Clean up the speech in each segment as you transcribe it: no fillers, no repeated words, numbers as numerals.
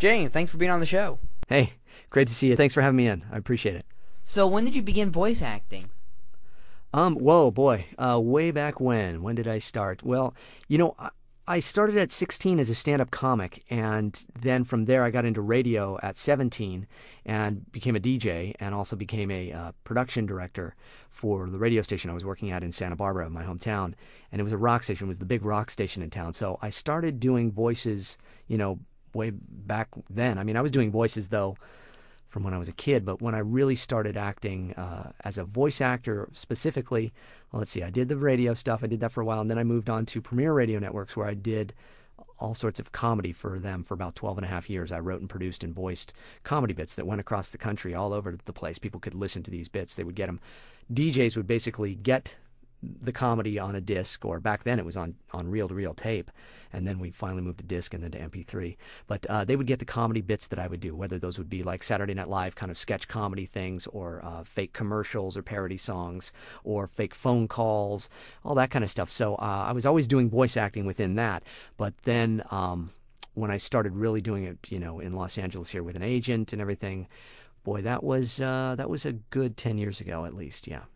James, thanks for being on the show. Hey, great to see you. Thanks for having me in. I appreciate it. So when did you begin voice acting? Whoa, boy. Way back when. When did I start? Well, I started at 16 as a stand-up comic, and then from there I got into radio at 17 and became a DJ and also became a production director for the radio station I was working at in Santa Barbara, my hometown. And it was a rock station. It was the big rock station in town. So I started doing voices, way back then. I mean, I was doing voices, though, from when I was a kid, but when I really started acting as a voice actor specifically, well, let's see, I did the radio stuff, I did that for a while, and then I moved on to Premier Radio Networks where I did all sorts of comedy for them for about 12 and a half years. I wrote and produced and voiced comedy bits that went across the country all over the place. People could listen to these bits. They would get them. DJs would basically get the comedy on a disc, or back then it was on reel-to-reel tape, and then we finally moved to disc and then to MP3. But they would get the comedy bits that I would do, whether those would be like Saturday Night Live kind of sketch comedy things, or fake commercials or parody songs, or fake phone calls, all that kind of stuff. So I was always doing voice acting within that. But then when I started really doing it, in Los Angeles here with an agent and everything, boy, that was a good 10 years ago at least, yeah.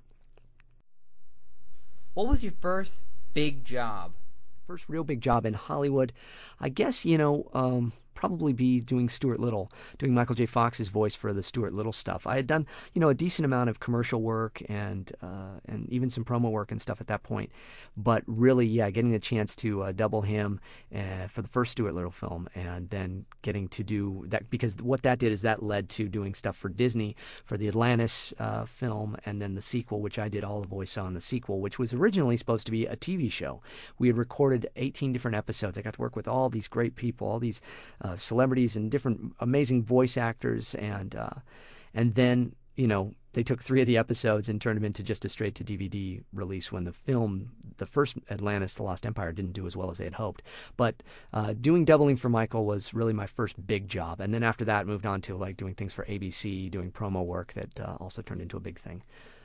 What was your first big job? First real big job in Hollywood, I guess, probably be doing Stuart Little, doing Michael J. Fox's voice for the Stuart Little stuff. I had done, a decent amount of commercial work and even some promo work and stuff at that point. But really, yeah, getting the chance to double him for the first Stuart Little film, and then getting to do that, because what that did is that led to doing stuff for Disney for the Atlantis film, and then the sequel, which I did all the voice on the sequel, which was originally supposed to be a TV show. We had recorded 18 different episodes. I got to work with all these great people, all these celebrities and different amazing voice actors, and then they took 3 of the episodes and turned them into just a straight to DVD release when the film, the first Atlantis: The Lost Empire, didn't do as well as they had hoped. But doing doubling for Michael was really my first big job, and then after that moved on to like doing things for ABC, doing promo work that also turned into a big thing.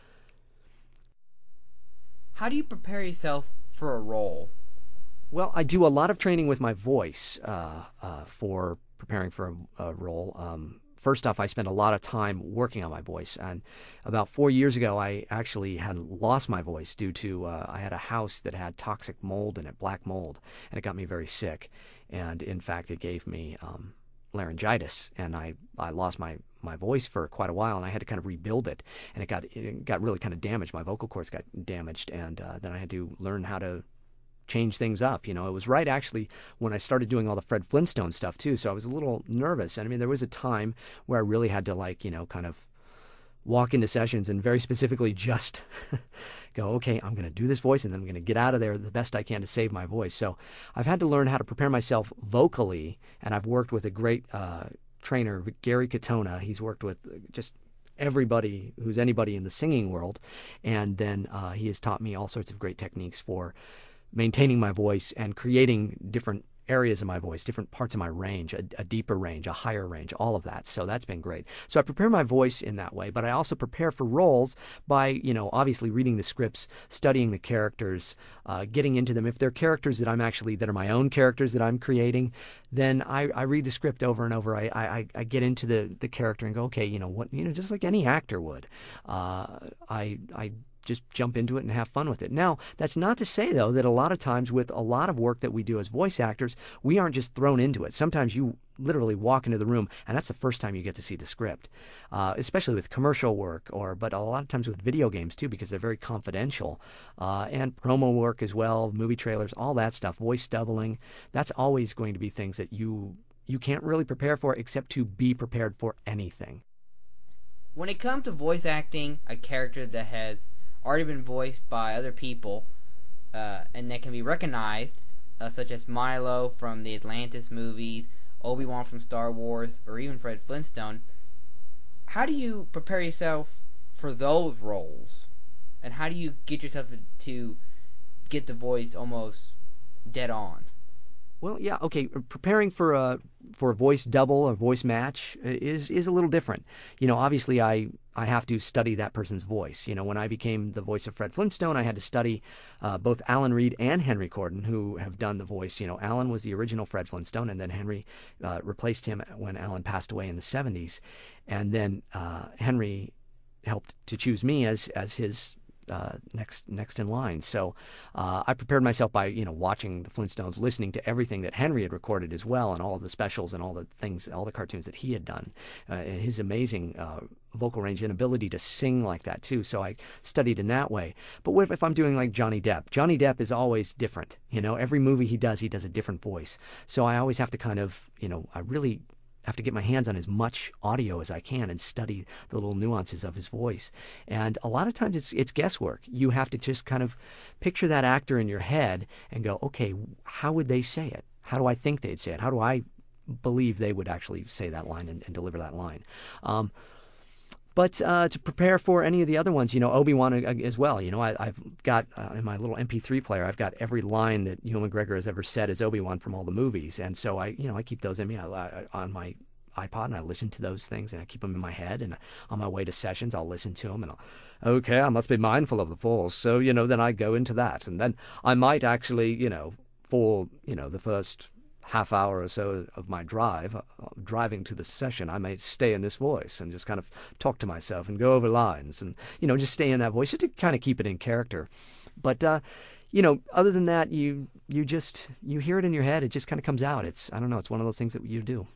How do you prepare yourself for a role? Well, I do a lot of training with my voice for preparing for a role. First off, I spend a lot of time working on my voice. And about 4 years ago, I actually had lost my voice due to I had a house that had toxic mold in it, black mold, and it got me very sick. And in fact, it gave me laryngitis, and I lost my voice for quite a while, and I had to kind of rebuild it. And it got really kind of damaged. My vocal cords got damaged, and then I had to learn how to change things up. It was right actually when I started doing all the Fred Flintstone stuff too, so I was a little nervous. And I mean, there was a time where I really had to kind of walk into sessions and very specifically just go, okay, I'm going to do this voice, and then I'm going to get out of there the best I can to save my voice. So I've had to learn how to prepare myself vocally, and I've worked with a great trainer, Gary Katona. He's worked with just everybody who's anybody in the singing world, and then he has taught me all sorts of great techniques for maintaining my voice and creating different areas of my voice, different parts of my range, a deeper range, a higher range, all of that. So that's been great. So I prepare my voice in that way, but I also prepare for roles by, obviously reading the scripts, studying the characters, getting into them. If they're characters that are my own characters that I'm creating, then I read the script over and over. I get into the character and go, okay, just like any actor would. I just jump into it and have fun with it. Now, that's not to say, though, that a lot of times with a lot of work that we do as voice actors, we aren't just thrown into it. Sometimes you literally walk into the room, and that's the first time you get to see the script, especially with commercial work, but a lot of times with video games, too, because they're very confidential, and promo work as well, movie trailers, all that stuff, voice doubling. That's always going to be things that you can't really prepare for except to be prepared for anything. When it comes to voice acting a character that has already been voiced by other people and that can be recognized, such as Milo from the Atlantis movies, Obi-Wan from Star Wars, or even Fred Flintstone, how do you prepare yourself for those roles? And how do you get yourself to get the voice almost dead on? Well, yeah, okay. Preparing for a voice double or voice match is a little different. Obviously, I have to study that person's voice. When I became the voice of Fred Flintstone, I had to study both Alan Reed and Henry Corden, who have done the voice. Alan was the original Fred Flintstone, and then Henry replaced him when Alan passed away in the 70s, and then Henry helped to choose me as his next in line. So I prepared myself by watching the Flintstones, listening to everything that Henry had recorded as well, and all of the specials and all the things, all the cartoons that he had done, and his amazing vocal range and ability to sing like that too. So I studied in that way. But what if I'm doing like Johnny Depp? Johnny Depp is always different. Every movie he does a different voice. So I always have to kind of, I really have to get my hands on as much audio as I can and study the little nuances of his voice. And a lot of times it's guesswork. You have to just kind of picture that actor in your head and go, okay, how would they say it? How do I think they'd say it? How do I believe they would actually say that line and deliver that line? But to prepare for any of the other ones, Obi-Wan as well. I've got in my little MP3 player, I've got every line that Ewan McGregor has ever said as Obi-Wan from all the movies, and so I keep those in me on my iPod, and I listen to those things, and I keep them in my head. And on my way to sessions, I'll listen to them, and okay, I must be mindful of the Force. So then I go into that, and then I might actually, for the first half hour or so of my driving to the session, I may stay in this voice and just kind of talk to myself and go over lines and, just stay in that voice just to kind of keep it in character. But, other than that, you hear it in your head. It just kind of comes out. I don't know, it's one of those things that you do.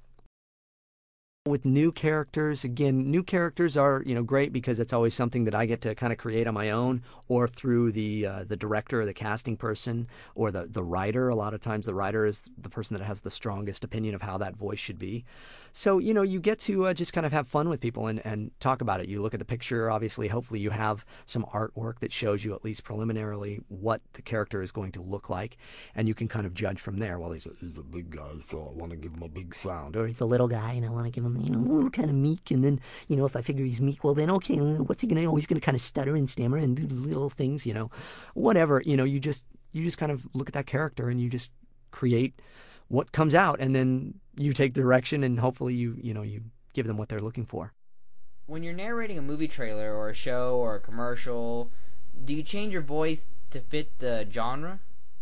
With new characters, again, new characters are great because it's always something that I get to kind of create on my own, or through the director or the casting person or the writer. A lot of times the writer is the person that has the strongest opinion of how that voice should be. So you get to just kind of have fun with people and talk about it. You look at the picture, obviously, hopefully you have some artwork that shows you at least preliminarily what the character is going to look like, and you can kind of judge from there. Well, he's a big guy, so I want to give him a big sound. Or he's a little guy and I want to give him a little kind of meek, and then if I figure he's meek, well then okay, what's he gonna? Oh, he's gonna kind of stutter and stammer and do little things, whatever. You just kind of look at that character and you just create what comes out, and then you take direction, and hopefully you give them what they're looking for. When you're narrating a movie trailer or a show or a commercial, do you change your voice to fit the genre?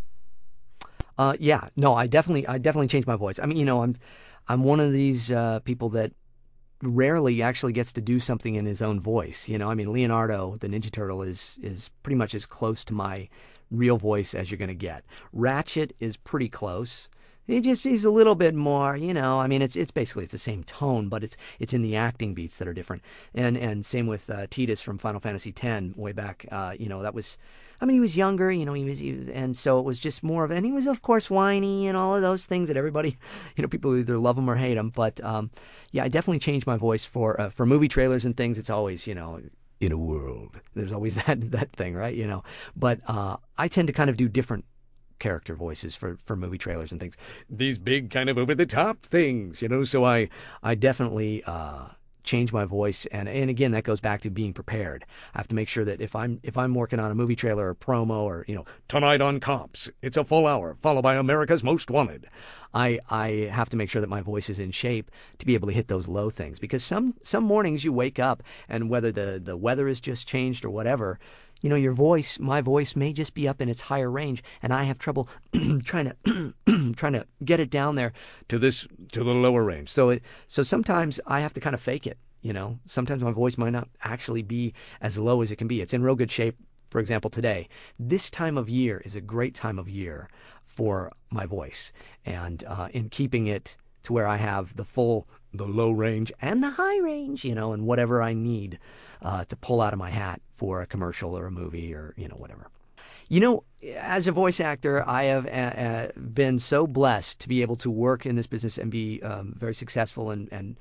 Yeah, no, I definitely change my voice. I mean, I'm one of these people that rarely actually gets to do something in his own voice. I mean, Leonardo, the Ninja Turtle, is pretty much as close to my real voice as you're going to get. Ratchet is pretty close. He's a little bit more, I mean, it's basically the same tone, but it's in the acting beats that are different. And same with Tidus from Final Fantasy X way back. That was, I mean, he was younger, he was, and so it was just more of, and he was of course whiny and all of those things that everybody, people either love him or hate him. But yeah, I definitely changed my voice for movie trailers and things. It's always, in a world, there's always that thing, right? But I tend to kind of do different character voices for movie trailers and things. These big kind of over the top things, so I definitely change my voice, and again, that goes back to being prepared. I have to make sure that if I'm working on a movie trailer or promo, or tonight on Cops, it's a full hour followed by America's Most Wanted, I have to make sure that my voice is in shape to be able to hit those low things, because some mornings you wake up, and whether the weather has just changed or whatever, my voice may just be up in its higher range, and I have trouble trying to get it down there to the lower range. So sometimes I have to kind of fake it. Sometimes my voice might not actually be as low as it can be. It's in real good shape. For example, today, this time of year is a great time of year for my voice, and in keeping it to where I have the low range and the high range, and whatever I need to pull out of my hat for a commercial or a movie or, whatever. As a voice actor, I have been so blessed to be able to work in this business and be very successful, and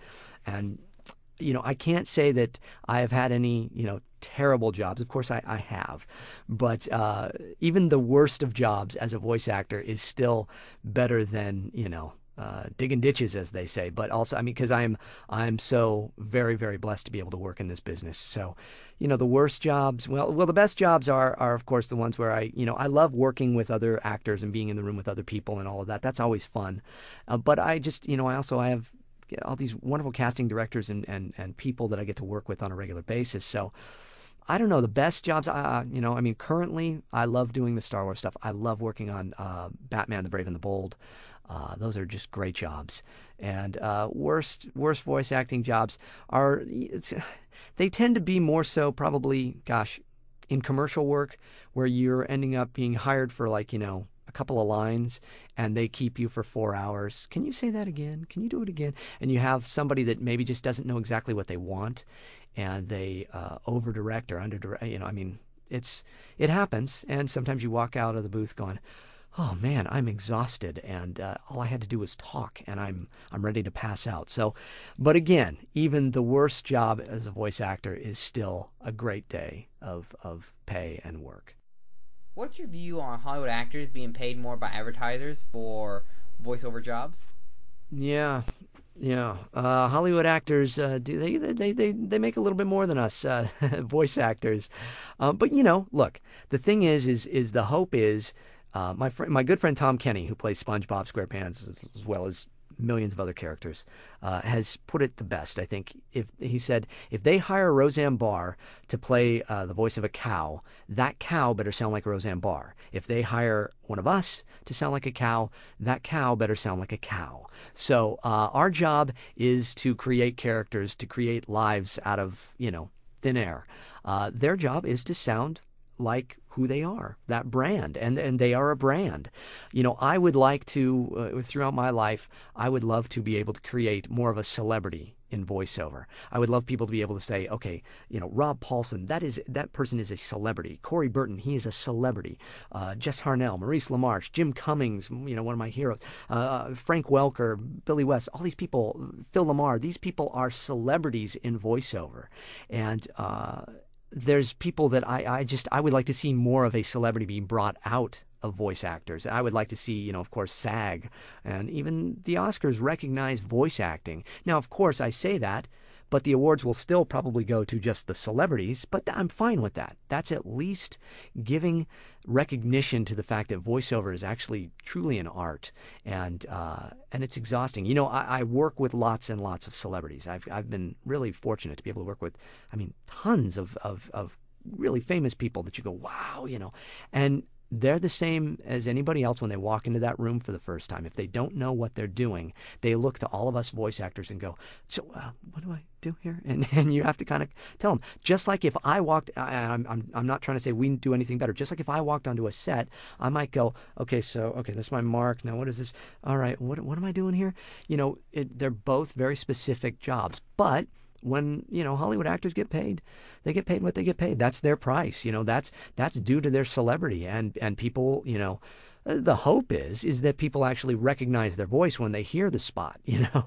I can't say that I have had any, terrible jobs. Of course I have, but even the worst of jobs as a voice actor is still better than, digging ditches, as they say. But also, I mean, because I'm so very, very blessed to be able to work in this business. So, the worst jobs, well, the best jobs are of course the ones where I love working with other actors and being in the room with other people and all of that. That's always fun. But I just, I have all these wonderful casting directors and people that I get to work with on a regular basis. So I don't know, the best jobs, currently I love doing the Star Wars stuff. I love working on Batman, the Brave and the Bold. Those are just great jobs. And worst voice acting jobs they tend to be more so probably, in commercial work where you're ending up being hired for a couple of lines and they keep you for 4 hours. Can you say that again? Can you do it again? And you have somebody that maybe just doesn't know exactly what they want and they over-direct or under-direct. It happens. And sometimes you walk out of the booth going, oh man, I'm exhausted, and all I had to do was talk, and I'm ready to pass out. So, but again, even the worst job as a voice actor is still a great day of pay and work. What's your view on Hollywood actors being paid more by advertisers for voiceover jobs? Yeah. Hollywood actors they make a little bit more than us voice actors, but look, the thing is the hope is. My good friend Tom Kenny, who plays SpongeBob SquarePants as well as millions of other characters, has put it the best. I think he said if they hire Roseanne Barr to play the voice of a cow, that cow better sound like Roseanne Barr. If they hire one of us to sound like a cow, that cow better sound like a cow. So our job is to create characters, to create lives out of thin air. Their job is to sound like who they are, that brand, and they are a brand. I would like to, throughout my life, I would love to be able to create more of a celebrity in voiceover. I would love people to be able to say, okay, Rob Paulson, that person is a celebrity. Corey Burton, he is a celebrity. Jess Harnell, Maurice LaMarche, Jim Cummings, one of my heroes, Frank Welker, Billy West, all these people, Phil Lamar, these people are celebrities in voiceover. And there's people that I would like to see more of a celebrity being brought out of voice actors. I would like to see, of course, SAG and even the Oscars recognize voice acting. Now, of course, I say that, but the awards will still probably go to just the celebrities, but I'm fine with that. That's at least giving recognition to the fact that voiceover is actually truly an art, and it's exhausting. I work with lots and lots of celebrities. I've been really fortunate to be able to work with, tons of really famous people that you go, wow, and they're the same as anybody else when they walk into that room for the first time. If they don't know what they're doing, they look to all of us voice actors and go, so what do I do here? And you have to kind of tell them. Just like if I walked, I'm not trying to say we do anything better. Just like if I walked onto a set, I might go, okay, this is my mark. Now what is this? All right, what am I doing here? They're both very specific jobs, but when Hollywood actors get paid, they get paid what they get paid. That's their price. That's due to their celebrity, and people. The hope is that people actually recognize their voice when they hear the spot.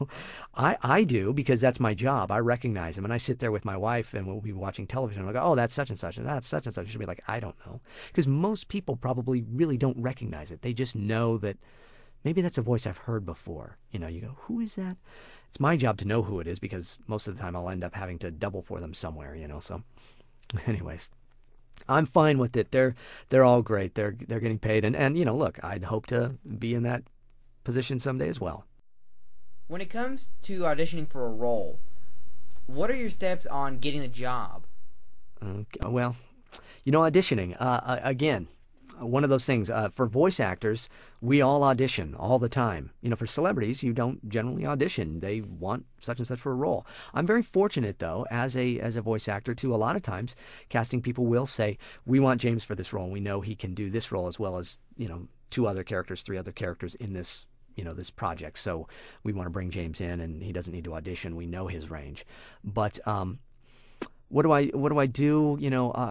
I do, because that's my job. I recognize them, and I sit there with my wife, and we'll be watching television. And I'll go, oh, that's such and such, and that's such and such. She'll be like, I don't know, because most people probably really don't recognize it. They just know that maybe that's a voice I've heard before. You go, who is that? It's my job to know who it is, because most of the time I'll end up having to double for them somewhere, So, anyways, I'm fine with it. They're all great. They're getting paid, and look, I'd hope to be in that position someday as well. When it comes to auditioning for a role, what are your steps on getting the job? Well, auditioning again. One of those things, for voice actors, we all audition all the time. For celebrities, you don't generally audition. They want such and such for a role. I'm very fortunate, though, as a voice actor, to a lot of times, casting people will say, we want James for this role, and we know he can do this role as well as, 2 other characters, 3 other characters in this, this project. So we want to bring James in, and he doesn't need to audition. We know his range. But what do I do?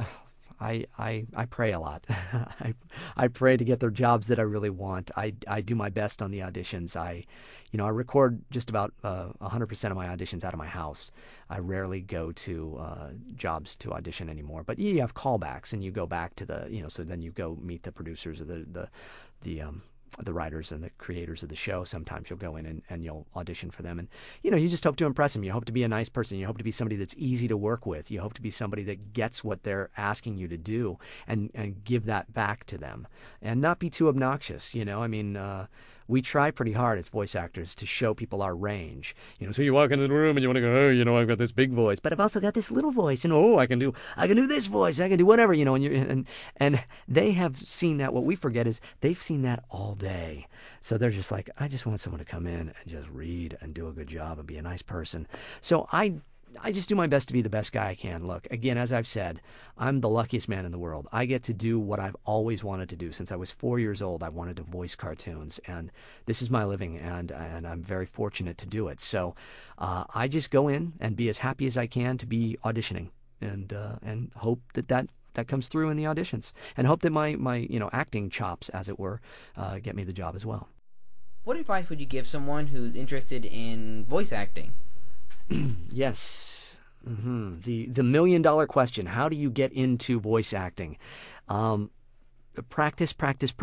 I pray a lot. I pray to get the jobs that I really want. I do my best on the auditions. I record just about 100% of my auditions out of my house. I rarely go to jobs to audition anymore. But you have callbacks, and you go back to the so then you go meet the producers or the the writers and the creators of the show. Sometimes you'll go in and you'll audition for them. And, you just hope to impress them. You hope to be a nice person. You hope to be somebody that's easy to work with. You hope to be somebody that gets what they're asking you to do and give that back to them and not be too obnoxious. We try pretty hard as voice actors to show people our range. So you walk into the room and you want to go, I've got this big voice, but I've also got this little voice, and I can do this voice, I can do whatever, and they have seen that. What we forget is they've seen that all day. So they're just like, I just want someone to come in and just read and do a good job and be a nice person. So I just do my best to be the best guy I can. Look, again, as I've said, I'm the luckiest man in the world. I get to do what I've always wanted to do. Since I was 4 years old, I wanted to voice cartoons, and this is my living, and I'm very fortunate to do it. So I just go in and be as happy as I can to be auditioning, and hope that comes through in the auditions, and hope that my acting chops, as it were, get me the job as well. What advice would you give someone who's interested in voice acting? Yes. The million-dollar question: how do you get into voice acting? Practice.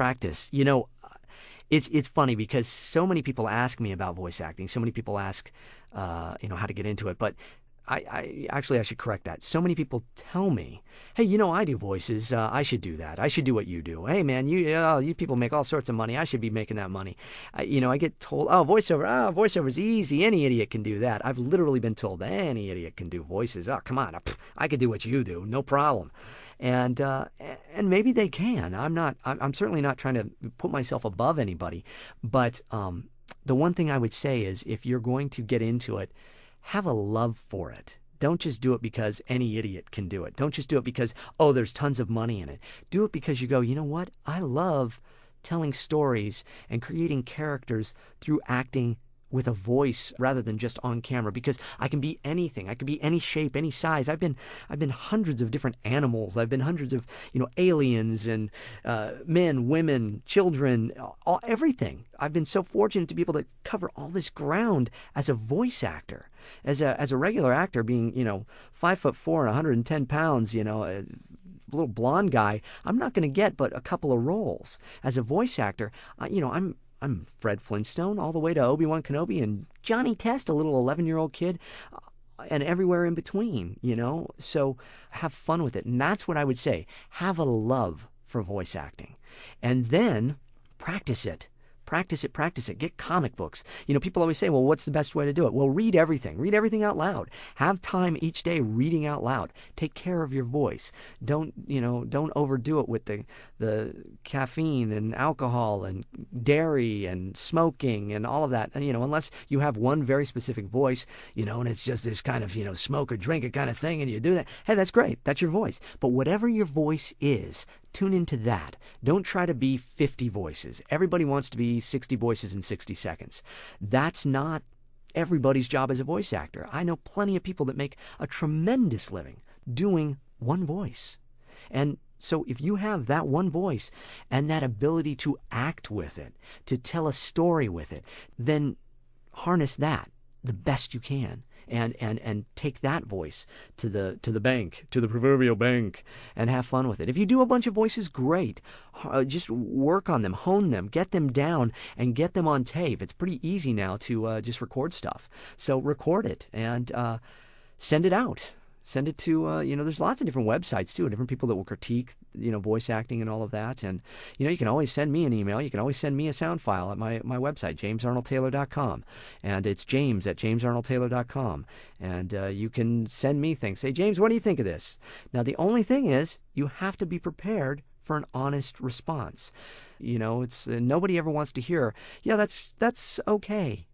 It's funny because so many people ask me about voice acting. So many people ask, how to get into it. But I should correct that. So many people tell me, hey, I do voices. I should do that. I should do what you do. Hey, man, you people make all sorts of money. I should be making that money. I get told, voiceover is easy. Any idiot can do that. I've literally been told any idiot can do voices. Oh, come on. I could do what you do. No problem. And maybe they can. I'm certainly not trying to put myself above anybody. But the one thing I would say is, if you're going to get into it, have a love for it. Don't just do it because any idiot can do it. Don't just do it because, there's tons of money in it. Do it because you go, you know what? I love telling stories and creating characters through acting with a voice rather than just on camera, because I can be anything. I can be any shape, any size. I've been hundreds of different animals. I've been hundreds of aliens and men, women, children, everything. I've been so fortunate to be able to cover all this ground as a voice actor. As a regular actor, being 5'4" and 110 pounds, a little blonde guy, I'm not going to get but a couple of roles. As a voice actor, I'm Fred Flintstone all the way to Obi-Wan Kenobi and Johnny Test, a little 11-year-old kid, and everywhere in between, So have fun with it. And that's what I would say. Have a love for voice acting. And then practice it. Practice it. Get comic books. People always say, well, what's the best way to do it? Well, read everything. Read everything out loud. Have time each day reading out loud. Take care of your voice. Don't overdo it with the caffeine and alcohol and dairy and smoking and all of that. Unless you have one very specific voice, and it's just this kind of, smoke or drink it kind of thing, and you do that. Hey, that's great. That's your voice. But whatever your voice is, tune into that. Don't try to be 50 voices. Everybody wants to be 60 voices in 60 seconds. That's not everybody's job as a voice actor. I know plenty of people that make a tremendous living doing one voice. And so if you have that one voice and that ability to act with it, to tell a story with it, then harness that the best you can. And take that voice to the bank, to the proverbial bank, and have fun with it. If you do a bunch of voices, great. Just work on them, hone them, get them down, and get them on tape. It's pretty easy now to just record stuff. So record it and send it out. Send it to, there's lots of different websites, too, different people that will critique, voice acting and all of that. And, you can always send me an email. You can always send me a sound file at my website, jamesarnoldtaylor.com. And it's james@jamesarnoldtaylor.com. And you can send me things. Say, James, what do you think of this? Now, the only thing is, you have to be prepared for an honest response. It's nobody ever wants to hear, yeah, that's okay.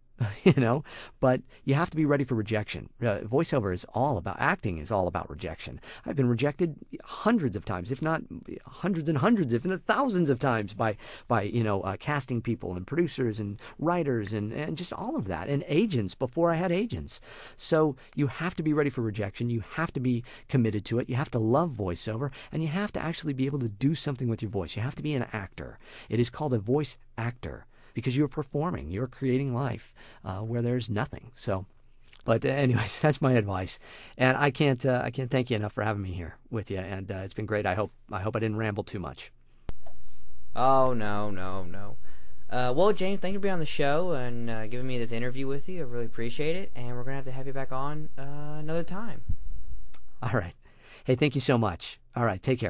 But you have to be ready for rejection. Voiceover is all about, acting is all about rejection. I've been rejected hundreds of times, if not hundreds and hundreds, if not thousands of times by casting people and producers and writers and just all of that, and agents before I had agents. So you have to be ready for rejection. You have to be committed to it. You have to love voiceover, and you have to actually be able to do something with your voice. You have to be an actor. It is called a voice actor, because you're performing, you're creating life where there's nothing. So, but anyways, that's my advice, and I can't thank you enough for having me here with you, and it's been great. I hope I didn't ramble too much. Oh no. Well, James, thank you for being on the show and giving me this interview with you. I really appreciate it, and we're going to have you back on another time. All right. Hey, thank you so much. All right, take care.